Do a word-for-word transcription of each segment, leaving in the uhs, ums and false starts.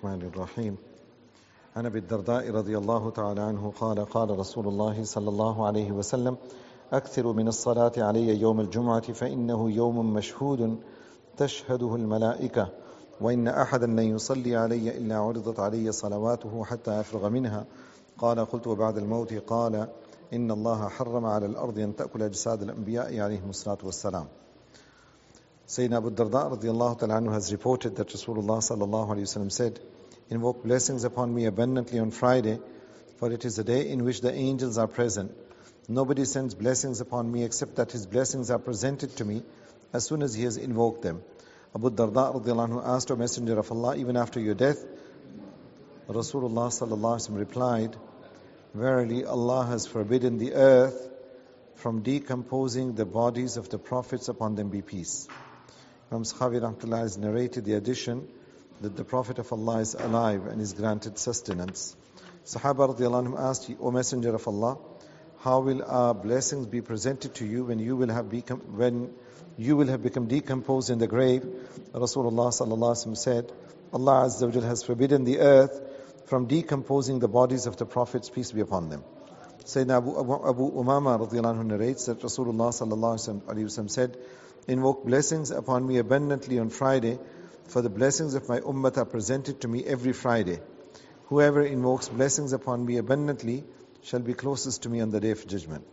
الرحمن الرحيم. عن أبي الدرداء رضي الله تعالى عنه قال قال رسول الله صلى الله عليه وسلم: أكثر من الصلاة علي يوم الجمعة فإنه يوم مشهود تشهده الملائكة، وإن أحدا لن يصلي علي إلا عرضت علي صلواته حتى أفرغ منها. قال: قلت: وبعد الموت؟ قال: إن الله حرم على الأرض أن تأكل أجساد الأنبياء عليهم الصلاة والسلام. Sayyidina Abu Darda radiallahu ta'ala anhu has reported that Rasulullah sallallahu alayhi wa sallam said, "Invoke blessings upon me abundantly on Friday, for it is a day in which the angels are present. Nobody sends blessings upon me except that his blessings are presented to me as soon as he has invoked them." Abu Darda radiallahu anhu asked, "O Messenger of Allah, even after your death?" Rasulullah sallallahu alayhi wa sallam replied, "Verily Allah has forbidden the earth from decomposing the bodies of the prophets, upon them be peace." Imam Sakhawi rahmatullah has narrated the addition that the Prophet of Allah is alive and is granted sustenance. Sahaba radiallahu anhum asked, "O Messenger of Allah, how will our blessings be presented to you when you will have become when you will have become decomposed in the grave?" Rasulullah sallallahu alaihi wasallam said, "Allah Azza wa Jalla has forbidden the earth from decomposing the bodies of the prophets, peace be upon them." Sayyidina Abu, Abu, Abu Umama radiallahu anhu narrates that Rasulullah sallallahu alaihi wasallam said, "Invoke blessings upon me abundantly on Friday, for the blessings of my ummah are presented to me every Friday. Whoever invokes blessings upon me abundantly shall be closest to me on the day of judgment."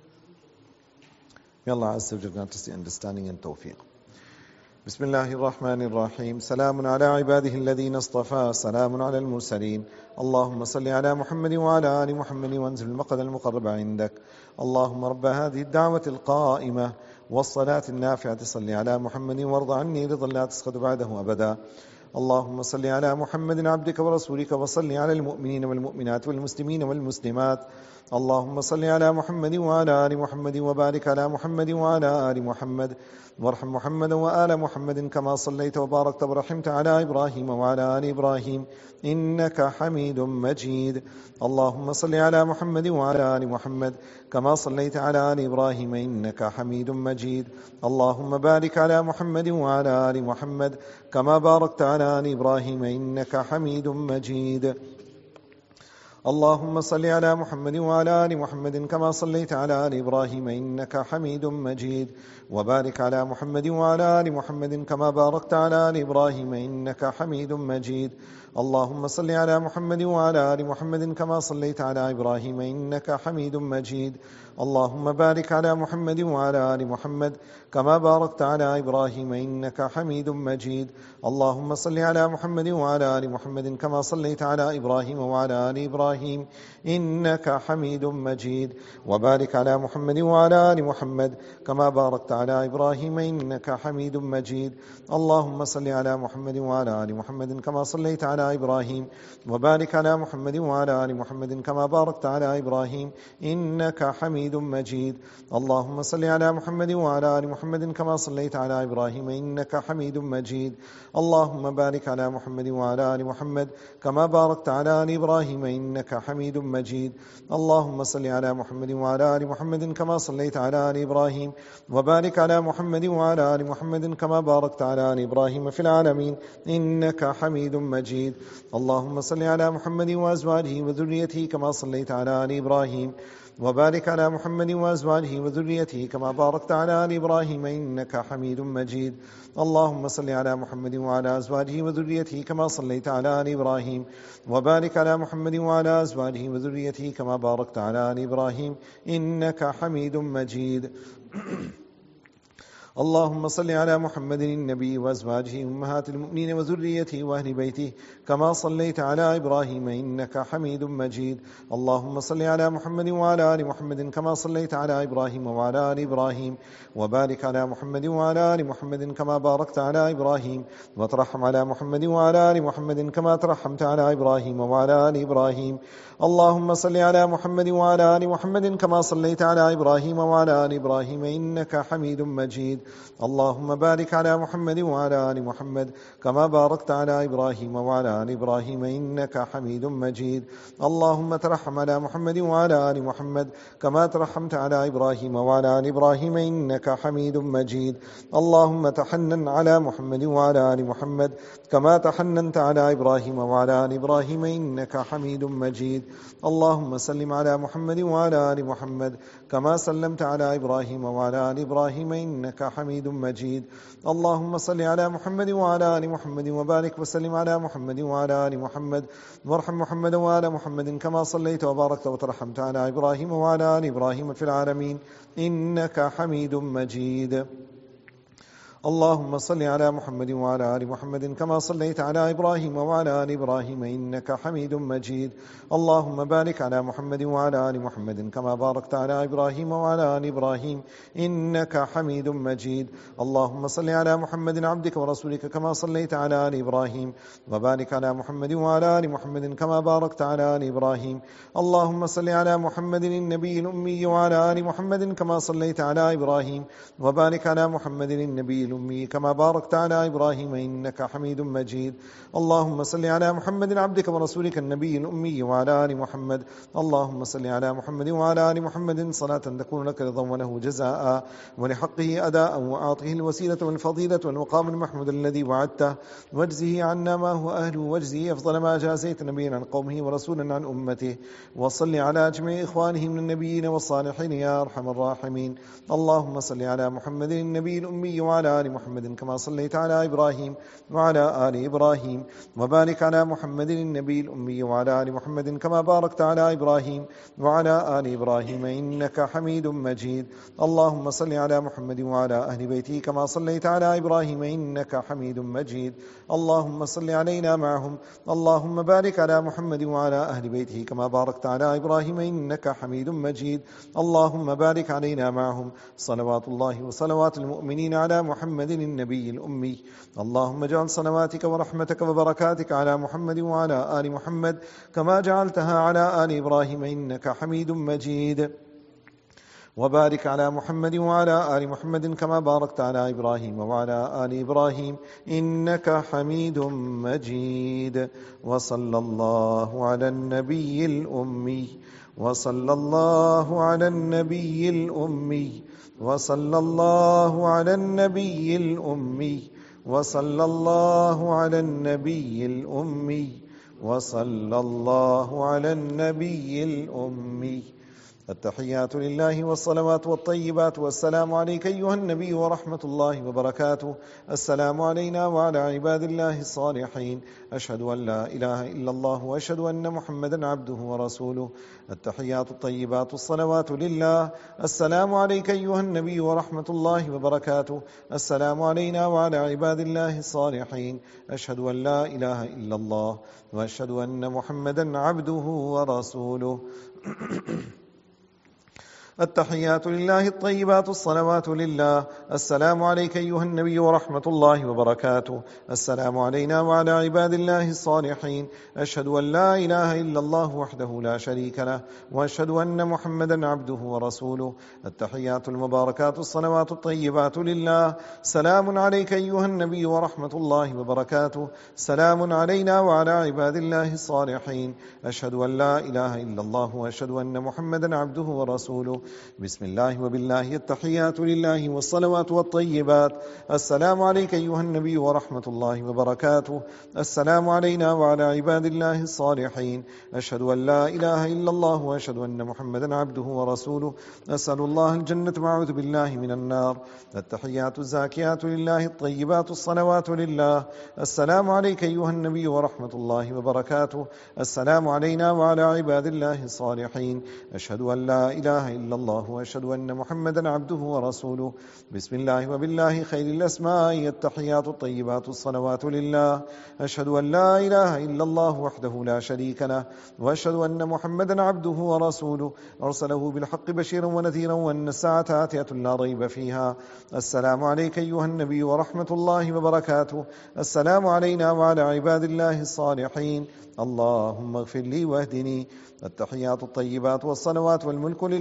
May Allah Azza wa Jalla grant us the understanding and tawfiq. Bismillahir Rahmanir Rahim. Salamun ala ibadihi alladhina istafa, salamun ala al-mursaleen. Allahumma salli ala Muhammadin wa ala ali Muhammadin wa anzil al-maqad al-muqarraba indak. Allahumma rabba hadhihi ad-da'wati al-qa'imah والصلاة النافعة صل على محمد وارض عني رضا لا تسخط بعده أبدا. اللهم صل على محمد عبدك ورسولك وصل على المؤمنين والمؤمنات والمسلمين والمسلمات. اللهم صل على محمد وعلى آل محمد وبارك على محمد وعلى آل محمد وارحم محمدا وآل محمد كما صليت وباركت ورحمت على إبراهيم وعلى آل إبراهيم إنك حميد مجيد. اللهم صل على محمد وعلى آل محمد كما صليت على آل إبراهيم إنك حميد مجيد. اللهم بارك على محمد وعلى آل محمد كما باركت على آل إبراهيم إنك حميد مجيد. اللهم صل على محمد وعلى آل محمد كما صليت على آل إبراهيم إنك حميد مجيد. وبارك على محمد وعلى آل محمد كما باركت على آل إبراهيم إنك حميد مجيد. اللهم صل على محمد وعلى آل محمد كما صليت على إبراهيم إنك حميد مجيد. اللهم بارك على محمد وعلى آل محمد كما باركت على إبراهيم إنك حميد مجيد. اللهم صل على محمد وعلى آل محمد كما صليت على إبراهيم وعلى آل إبراهيم إنك حميد مجيد. وبارك على محمد وعلى آل محمد كما باركت على إبراهيم إنك حميد مجيد. اللهم صل على محمد وعلى آل محمد كما صليت على إبراهيم وبارك على محمد وعلى آل محمد كما باركت على إبراهيم إنك حميد مجيد. اللهم صل على محمد وعلى آل محمد كما صليت على إبراهيم إنك حميد مجيد. اللهم بارك على محمد وعلى آل محمد كما باركت على آل إبراهيم إنك حميد مجيد. اللهم صل على محمد وعلى آل محمد كما صليت على آل إبراهيم وبارك على محمد وعلى آل محمد كما باركت على آل إبراهيم في العالمين إنك حميد مجيد. اللهم صل على محمد وأزواجه وذريته كما صليت على آل إبراهيم وبارك على محمد وأزواجه وذريته كما باركت على آل إبراهيم إنك حميد مجيد. اللهم صل على محمد وعلى أزواجه وذريته كما صليت على آل إبراهيم وبارك على محمد وعلى أزواجه وذريته كما باركت على آل إبراهيم إنك حميد مجيد. اللهم صل على محمد النبي وأزواجه أمهات المؤمنين وذريته وأهل بيته كما صليت على إبراهيم إنك حميد مجيد. اللهم صل على محمد وعلى آل محمد كما صليت على إبراهيم وعلى آل إبراهيم وبارك على محمد وعلى آل محمد كما باركت على إبراهيم وترحم على محمد وعلى آل محمد كما ترحمت على إبراهيم وعلى آل إبراهيم. اللهم صل على محمد وعلى آل محمد كما صليت على إبراهيم وعلى آل إبراهيم إنك حميد مجيد. اللهم بارك على محمد وعلى آل محمد كما باركت على إبراهيم وعلى آل إبراهيم إنك حميد مجيد. اللهم ترحم على محمد وعلى آل محمد كما ترحمت على إبراهيم وعلى آل إبراهيم إنك حميد مجيد. اللهم تحنن على محمد وعلى آل محمد كما تحننت على إبراهيم وعلى آل إبراهيم إنك حميد مجيد. اللهم سلم على محمد وعلى آل محمد كما سلمت على إبراهيم وعلى آل إبراهيم إنك حميد مجيد. اللهم صل على محمد وعلى آل محمد وبارك وسلم على محمد وعلى آل محمد وارحم محمد وآل محمد كما صليت وباركت وترحمت على إبراهيم وعلى آل إبراهيم في العالمين إنك حميد مجيد. اللهم صل على محمد وعلى آل محمد كما صليت على إبراهيم وعلى آل إبراهيم إنك حميد مجيد. اللهم بارك على محمد وعلى آل محمد كما باركت على إبراهيم وعلى آل إبراهيم إنك حميد مجيد. اللهم صل على محمد عبدك ورسولك كما صليت على آل إبراهيم وبارك على محمد وعلى آل محمد كما باركت على آل إبراهيم. اللهم صل على محمد النبي الأمي وعلى آل محمد كما صليت على إبراهيم وبارك على محمد النبي الأمي كما باركت على إبراهيم إنك حميد مجيد. اللهم صل على محمد عبدك ورسولك النبي الأمي وعلى آل محمد. اللهم صل على محمد وعلى آل محمد صلاة تكون لك رضا وله جزاء ولحقه أداء وأعطه الوسيلة والفضيلة والمقام المحمود الذي وعدته واجزه عنا ما هو أهله واجزه أفضل ما جازيت نبيا عن قومه ورسولا عن أمته. وصل على جميع إخوانه من النبيين والصالحين يا أرحم الراحمين. اللهم صل على محمد النبي الأمي وعلى آل محمد كما صليت على إبراهيم وعلى آل إبراهيم وبارك على محمد النبي الأمي وعلى آل محمد كما باركت على إبراهيم وعلى آل إبراهيم إنك حميد مجيد. اللهم صل على محمد وعلى أهل بيته كما صليت على إبراهيم إنك حميد مجيد. اللهم صل علينا معهم. اللهم بارك على محمد وعلى أهل بيته كما باركت على إبراهيم إنك حميد مجيد. اللهم بارك علينا معهم. صلوات الله وصلوات المؤمنين على محمد النبي الأمي. اللهم اجعل صلواتك ورحمتك وبركاتك على محمد وعلى آل محمد كما جعلتها على آل إبراهيم إنك حميد مجيد. وبارك على محمد وعلى آل محمد كما باركت على إبراهيم وعلى آل إبراهيم إنك حميد مجيد. وصلى الله على النبي الأمي وصلى الله على النبي الأمي وصلى الله على النبي الأمي وصلى الله على النبي الأمي وصلى الله على النبي الأمي. التحيات لله والصلوات والطيبات والسلام عليك أيها النبي ورحمة الله وبركاته. السلام علينا وعلى عباد الله الصالحين. أشهد أن لا إله إلا الله وأشهد أن محمدا عبده ورسوله. التحيات الطيبات الصلوات لله. السلام عليك أيها النبي ورحمة الله وبركاته. السلام علينا وعلى عباد الله الصالحين. أشهد أن لا إله إلا الله وأشهد أن محمدا عبده ورسوله. التحيات لله الطيبات الصلوات لله. السلام عليك أيها النبي ورحمة الله وبركاته. السلام علينا وعلى عباد الله الصالحين. أشهد أن لا إله إلا الله وحده لا شريك له وأشهد أن محمدا عبده ورسوله. التحيات المباركات الصلوات الطيبات لله. سلام عليك أيها النبي ورحمة الله وبركاته. سلام علينا وعلى عباد الله الصالحين. أشهد أن لا إله إلا الله وأشهد أن محمدا عبده ورسوله. بسم الله وبالله. التحيات لله والصلوات والطيبات. السلام عليك أيها النبي ورحمة الله وبركاته. السلام علينا وعلى عباد الله الصالحين. أشهد أن لا إله إلا الله وأشهد أن محمدا عبده ورسوله. أسأل الله الجنة وأعوذ بالله من النار. التحيات الزاكيات لله الطيبات الصلوات لله. السلام عليك أيها النبي ورحمة الله وبركاته. السلام علينا وعلى عباد الله الصالحين. أشهد أن لا إله إلا الله وأشهد أن محمدا عبده ورسوله. بسم الله وبالله خير الأسماء. التحيات الطيبات الصلوات لله. أشهد أن لا إله إلا الله وحده لا شريك له وأشهد أن محمدا عبده ورسوله. أرسله بالحق بشيرا ونذيرا وأن الساعة آتية لا ريب فيها. السلام عليك أيها النبي ورحمة الله وبركاته. السلام علينا وعلى عباد الله الصالحين. اللهم اغفر لي واهدني. التحيات الطيبات والصلوات والملك لله.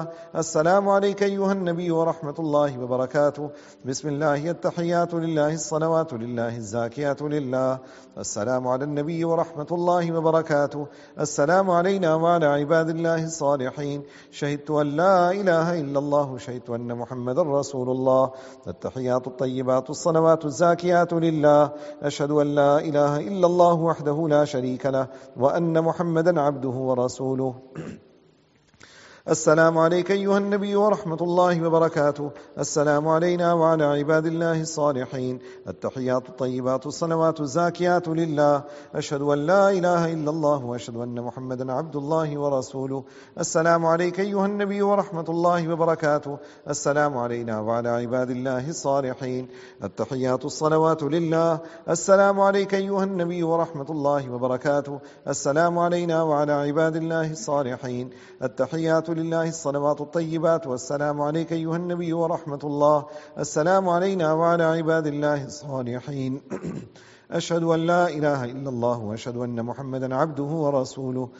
السلام عليك أيها النبي ورحمة الله وبركاته. بسم الله التحيات لله الصلوات لله الزاكيات لله. السلام على النبي ورحمة الله وبركاته. السلام علينا وعلى عباد الله الصالحين. شهدت أن لا إله إلا الله شهدت أن محمد رسول الله. التحيات الطيبات الصلوات الزاكيات لله. أشهد أن لا إله إلا الله وحده لا شريك له وأن محمدا عبده ورسوله. السلام عليك أيها النبي ورحمة الله وبركاته. السلام علينا وعلى عباد الله الصالحين. التحيات الطيبات الصلوات الزاكيات لله. أشهد أن لا إله إلا الله وأشهد أن محمدا عبد الله ورسوله. السلام عليك أيها النبي ورحمة الله وبركاته. السلام علينا وعلى عباد الله الصالحين. التحيات الصلوات لله. السلام عليك أيها النبي ورحمة الله وبركاته. السلام علينا وعلى عباد الله الصالحين. التحيات لله الصلوات الطيبات والسلام عليك أيها النبي ورحمة الله. السلام علينا وعلى عباد الله الصالحين. أشهد أن لا إله إلا الله وأشهد أن محمدا عبده ورسوله.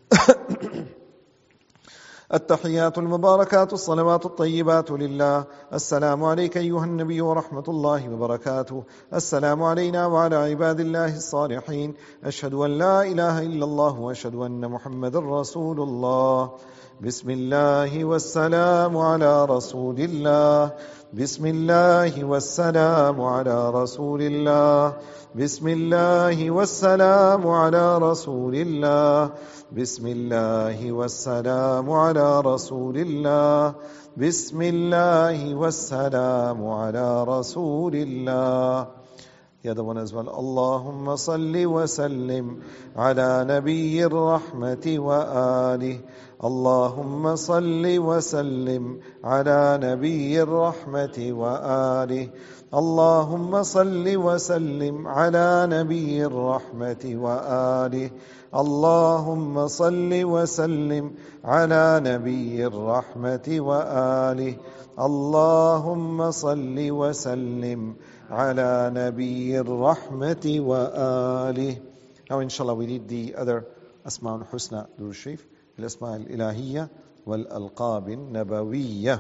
التحيات المباركات الصلوات الطيبات لله. السلام عليك أيها النبي ورحمة الله وبركاته. السلام علينا وعلى عباد الله الصالحين. أشهد أن لا إله إلا الله وأشهد أن محمد رسول الله. بسم الله والسلام على رسول الله. بسم الله والسلام على رسول الله. بسم الله والسلام على رسول الله. بسم الله والسلام على رسول الله. بسم الله والسلام على رسول الله. The other one as well. اللهم صل وسلم على نبي الرحمة وآله. اللهم صل وسلم على نبي الرحمة وآله. اللهم صل وسلم على نبي الرحمة وآله. اللهم صل وسلم على نبي الرحمة وآله. اللهم صل وسلم على نبي الرحمة وآله. Now inshallah we read the other Asma al-Husna Durud Sharif, الأسماء الإلهية والألقاب النبوية.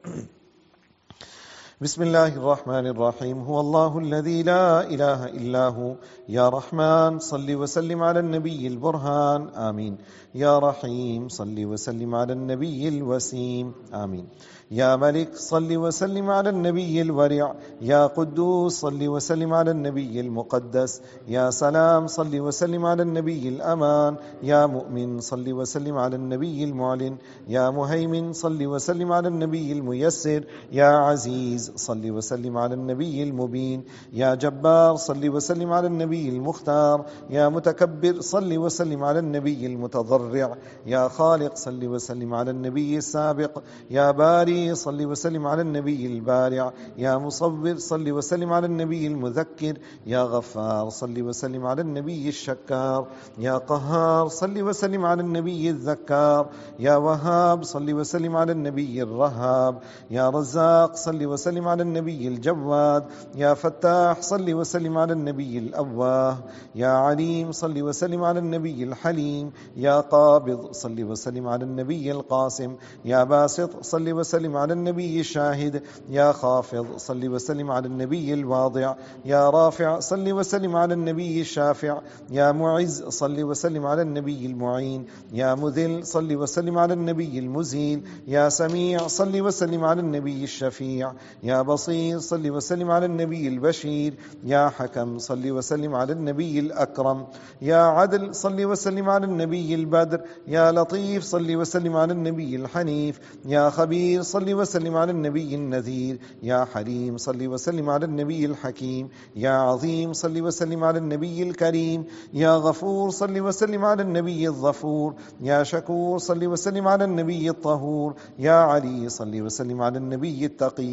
بسم الله الرحمن الرحيم. هو الله الذي لا إله إلا هو. يا رحمن صل وسلم على النبي البرهان. آمين. يا رحيم صل وسلم على النبي الوسيم. آمين. يا ملك صل وسلم على النبي الورع. يا قدوس صل وسلم على النبي المقدس. يا سلام صل وسلم على النبي الأمان. يا مؤمن صل وسلم على النبي المعلن. يا مهيمن صل وسلم على النبي الميسر. يا عزيز صل وسلم على النبي المبين. يا جبار صل وسلم على النبي المختار. يا متكبر صل وسلم على النبي المتضرع. يا خالق صل وسلم على النبي السابق. يا باري صل وسلم على النبي البارع. يا مصور صل وسلم على النبي المذكر. يا غفار صل وسلم على النبي الشكار. يا قهار صل وسلم على النبي الذكار. يا وهاب صل وسلم على النبي الرهاب. يا رزاق صل وسلم على النبي الجواد. يا فتاح صل وسلم على النبي الأواه. يا عليم صل وسلم على النبي الحليم. يا قابض صل وسلم على النبي القاسم. يا باسط صل وسلم على النبي الشاهد. يا خافض صل وسلم على النبي الواضع. يا رافع صل وسلم على النبي الشافع. يا معز صل وسلم على النبي المعين. يا مذل صل وسلم على النبي المزيل. يا سميع صل وسلم على النبي الشفيع. يا بصير صل وسلم على النبي البشير. يا حكم صل وسلم على النبي الأكرم. يا عدل صل وسلم على النبي البدر. يا لطيف صل وسلم على النبي الحنيف. يا خبير صل وسلم على النبي النذير. يا حليم صل وسلم على النبي الحكيم. يا عظيم صل وسلم على النبي الكريم. يا غفور صل وسلم على النبي الظفور. يا شكور صل وسلم على النبي الطهور. يا علي صل وسلم على النبي التقي.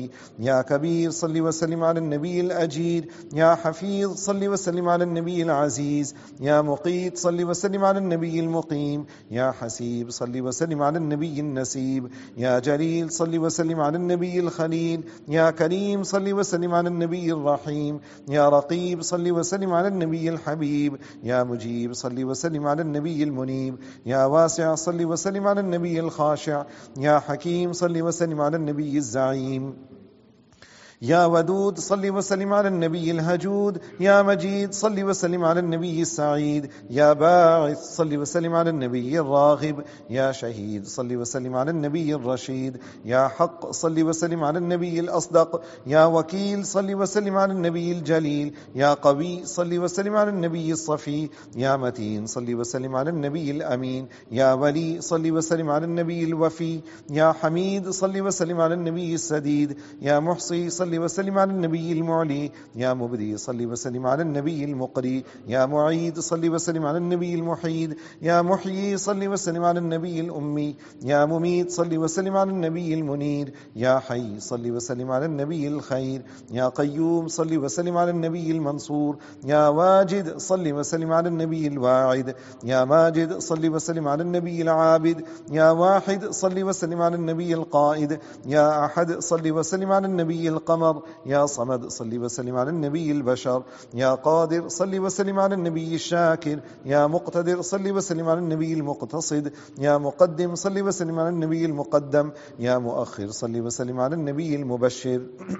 يا كبير صل وسلم على النبي الأجير. يا حفيظ صل وسلم على النبي العزيز. يا مقيت صل وسلم على النبي المقيم. يا حسيب صل وسلم على النبي النسيب. يا جليل صل وسلم على النبي الخليل. يا كريم صل وسلم على النبي الرحيم. يا رقيب صل وسلم على النبي الحبيب. يا مجيب صل وسلم على النبي المنيب. يا واسع صل وسلم على النبي الخاشع. يا حكيم صل وسلم على النبي الزعيم. يا ودود صل وسلم على النبي الهجود. يا مجيد صل وسلم على النبي السعيد. يا باعث صل وسلم على النبي الراغب. يا شهيد صل وسلم على النبي الرشيد. يا حق صل وسلم على النبي الأصدق. يا وكيل صل وسلم على النبي الجليل. يا قوي صل وسلم على النبي الصفي. يا متين صل وسلم على النبي الأمين. يا ولي صل وسلم على النبي الوفي. يا حميد صل وسلم على النبي السديد. يا محصي صل وسلم على النبي المعلي. يا مبدي صل وسلم على النبي المقري. يا معيد صل وسلم على النبي المحيد. يا محيي صل وسلم على النبي الأمي. يا مميت صل وسلم على النبي المنير. يا حي صل وسلم على النبي الخير. يا قيوم صل وسلم على النبي المنصور. يا واجد صل وسلم على النبي الواعد. يا ماجد صل وسلم على النبي العابد. يا واحد صل وسلم على النبي القائد. يا أحد صل وسلم على النبي القمر. يا صمد صل وسلم على النبي البشر. يا قادر صل وسلم على النبي الشاكر. يا مقتدر صل وسلم على النبي المقتصد. يا مقدم صل وسلم على النبي المقدم. يا مؤخر صل وسلم على النبي المبشر.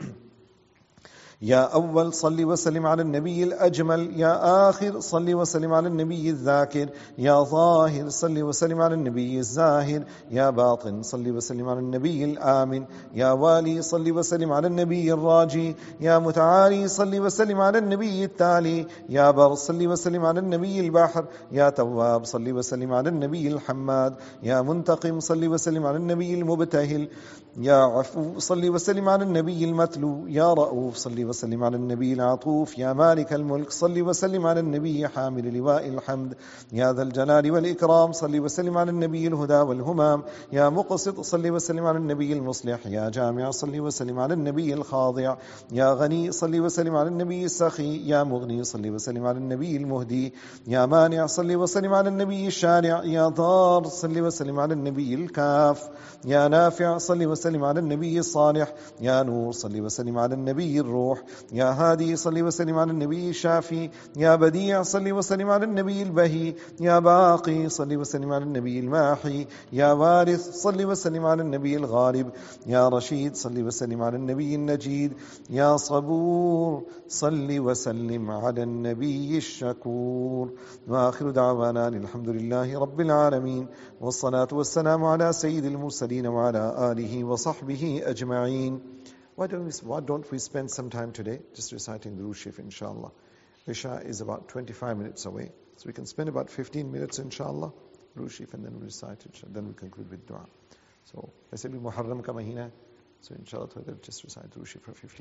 يا أول صل وسلم على النبي الأجمل. يا آخر صل وسلم على النبي الذاكر. يا ظاهر صل وسلم على النبي الزاهر. يا باطن صل وسلم على النبي الآمن. يا والي صل وسلم على النبي الراجي. يا متعالي صل وسلم على النبي التالي. يا بر صل وسلم على النبي البحر. يا تواب صل وسلم على النبي الحماد. يا منتقم صل وسلم على النبي المبتهل. يا عفو صل وسلم على النبي المتلو. يا رؤوف صل وسلم على النبي العطوف. يا مالك الملك صل وسلم على النبي حامل لواء الحمد. يا ذا الجلال والإكرام صل وسلم على النبي الهدى والهمام. يا مقسط صل وسلم على النبي المصلح. يا جامع صل وسلم على النبي الخاضع. يا غني صل وسلم على النبي السخي. يا مغني صل وسلم على النبي المهدي. يا مانع صل وسلم على النبي الشارع. يا ضار صل وسلم على النبي الكاف. يا نافع صل وسلم على النبي الصالح. يا نور صل وسلم على النبي الروح. يا هادي صل وسلم على النبي الشافي. يا بديع صل وسلم على النبي البهي. يا باقي صل وسلم على النبي الماحي. يا وارث صل وسلم على النبي الغالب. يا رشيد صل وسلم على النبي النجيد. يا صبور صل وسلم على النبي الشكور. وآخر دعوانا الحمد لله رب العالمين، والصلاة والسلام على سيد المرسلين وعلى آله وصحبه أجمعين. Why don't, we, why don't we spend some time today just reciting the Rushif, inshallah? Isha is about twenty-five minutes away. So we can spend about fifteen minutes, inshallah, Rushif, and then we recite it. Then we conclude with dua. So, I said, Muharram ka mahina. So, inshallah, just recite the Rushif for fifteen